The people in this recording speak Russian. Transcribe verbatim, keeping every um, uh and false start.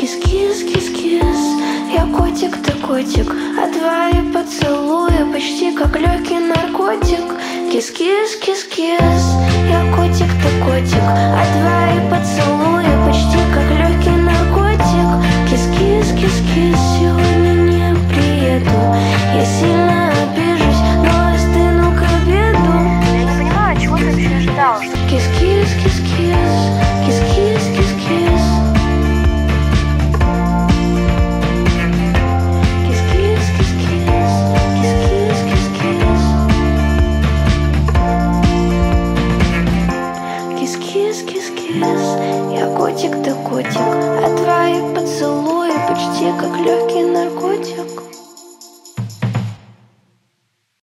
Кис-кис-кис-кис, я котик, ты котик, а твои поцелуи почти как легкий наркотик. Кис-кис-кис-кис, я котик, ты котик, а твои поцелуи почти как легкий наркотик. Кис-кис-кис-кис, сегодня не приеду, я сильно обижусь, но остыну к обеду. Я не понимаю, чего ты вообще ожидал? Кис-кис-кис-кис, кис-кис-кис-кис. Я котик, ты котик, а твои поцелуи почти как легкий наркотик.